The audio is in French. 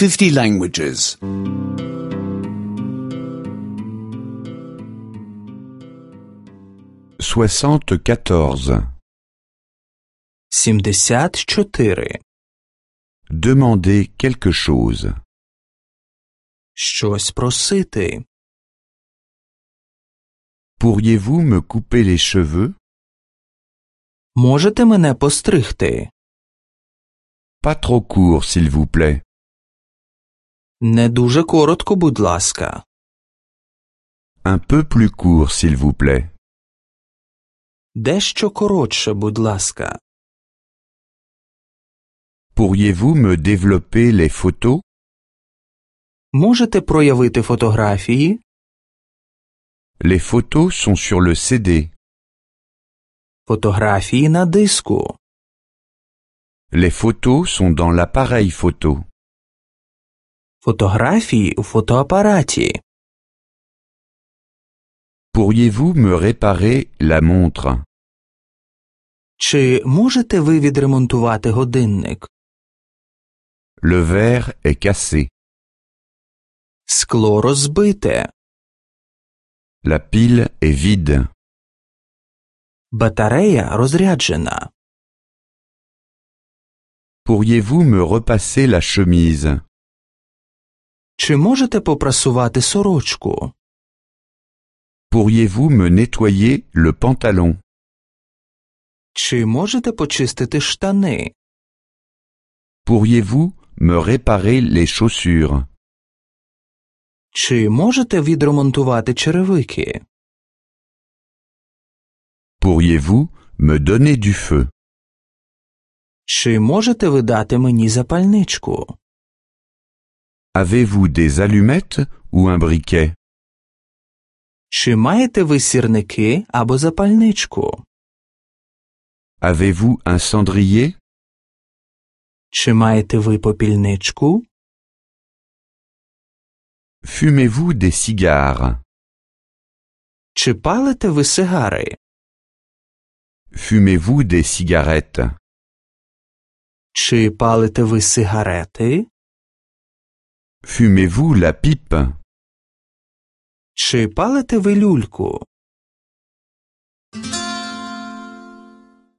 50 languages. 74. 74. Demander quelque chose. Щось просити. Pourriez-vous me couper les cheveux? Можете мене постригти? Pas trop court, s'il vous plaît. Не дуже коротко, будь ласка. Un peu plus court, s'il vous plaît. Дещо коротше, будь ласка. Pourriez-vous me développer les photos? Можете проявити фотографії? Les photos sont sur le CD. Фотографії на диску. Les photos sont dans l'appareil photo. Фотографії у фотоапараті. Pourriez-vous me réparer la montre? Чи можете ви відремонтувати годинник? Le verre est cassé. Скло розбите. La pile est vide. Батарея розряджена. Pourriez-vous me repasser la chemise? Чи можете попрасувати сорочку? Pourriez-vous me nettoyer le pantalon? Чи можете почистити штани? Pourriez-vous me réparer les chaussures? Чи можете відремонтувати черевики? Pourriez-vous me donner du feu? Чи можете ви дати мені запальничку? Avez-vous des allumettes ou un briquet? Чи маєте ви сірники або запальничку? Avez-vous un cendrier? Чи маєте ви попільничку? Fumez-vous des cigares? Чи палите ви сигари? Fumez-vous des cigarettes? Чи палите ви сигарети? Fumez-vous la pipe? Чи палите ви люльку?